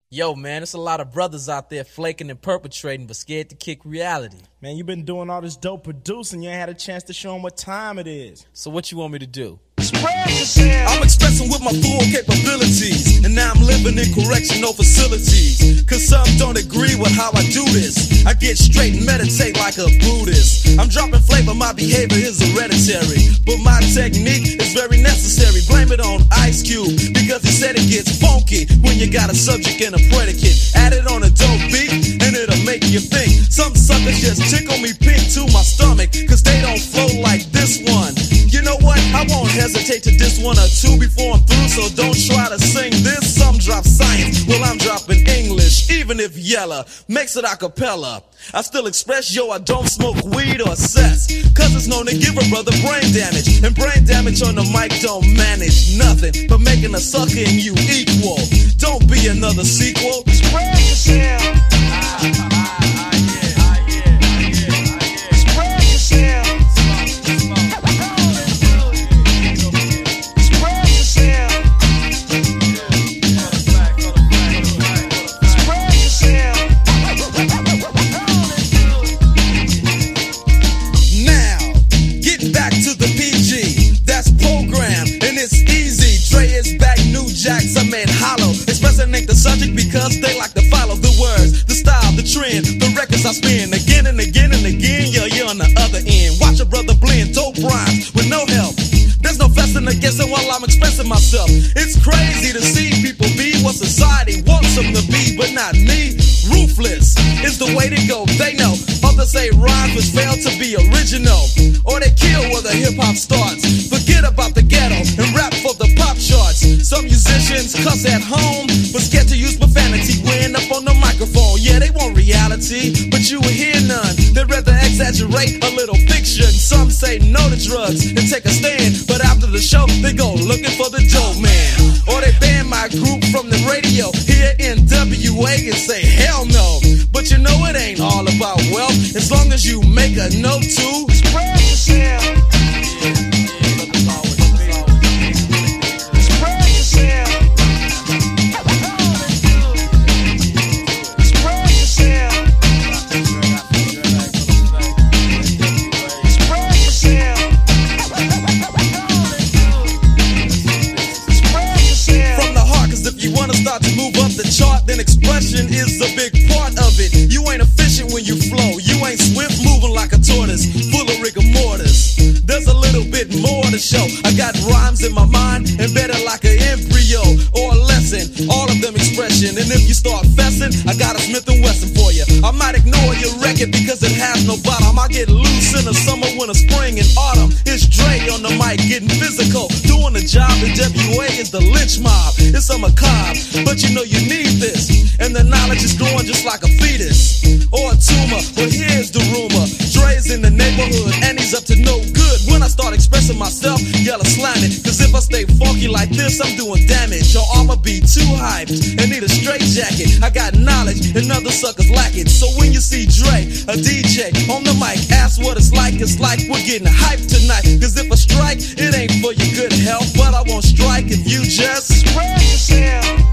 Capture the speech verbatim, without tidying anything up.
Yo, man, there's a lot of brothers out there flaking and perpetrating, but scared to kick reality. Man, you been doing all this dope producing. You ain't had a chance to show them what time it is. So what you want me to do? I'm expressing with my full capabilities, and now I'm living in correctional facilities. Cause some don't agree with how I do this. I get straight and meditate like a Buddhist. I'm dropping flavor, my behavior is hereditary, but my technique is very necessary. Blame it on Ice Cube, because he said it gets funky when you got a subject and a predicate. Add it on a dope beat, and it'll make you think. Some suckers just tickle me pink to my stomach, cause they don't flow like this one. You know what? I won't hesitate to diss one or two before I'm through, so don't try to sing this. Some drop science, well I'm dropping English, even if Yella makes it a cappella. I still express, yo, I don't smoke weed or cess, cause it's known to give a brother brain damage, and brain damage on the mic don't manage nothing but making a sucker and you equal. Don't be another sequel. Spread yourself. Ah, ah, ah, yeah, ah, yeah, ah, yeah, ah, yeah. Spread yourself. I made hollow, expressing ain't the subject because they like to follow the words, the style, the trend, the records I spin again and again and again. Yeah, you're on the other end. Watch a brother blend dope rhymes with no help. There's no fussing or guessing while I'm expressing myself. It's crazy to see people be what society wants them to be, but not me. Ruthless is the way to go. They know. Others say rhymes which fail to be original, or they kill where the hip hop starts. Forget about the ghetto and rap for the pop charts. Some musicians cuss at home, but scared to use profanity when up on the microphone. Yeah, they want reality, but you will hear none. They'd rather exaggerate a little fiction. Some say no to drugs and take a stand, but after the show, they go looking for the dope man. Or they ban my group from the radio here in W A and say hell no. But you know it ain't all about wealth, as long as you make a note to spread yourself. To move up the chart, then expression is a big part of it. You ain't efficient when you flow, you ain't swift moving like a tortoise, full of rigor mortis. There's a little bit more to show. I got rhymes in my mind, embedded like an embryo or a lesson, all of them expression. And if you start fessing, I got a Smith and Wesson for you. I might ignore your record because it has no bottom. I get loose in the summer, winter, spring, and autumn. It's Dre on the mic getting physical, doing the job. The W A is the lynch mob. It's a macabre, but you know you need this, and the knowledge is growing just like a fetus or a tumor. But here's the rumor: Dre's in the neighborhood and he's up to no good. When I start expressing myself, yell slam it, cause if I stay funky like this, I'm doing damage. Or I'ma be too hyped and need a straight jacket. I got knowledge and other suckers lack it. So when you see Dre, a D J on the mic, ask what it's like. It's like we're getting hyped tonight, cause if I strike, it ain't for your good health, but I won't strike if you just spread yourself.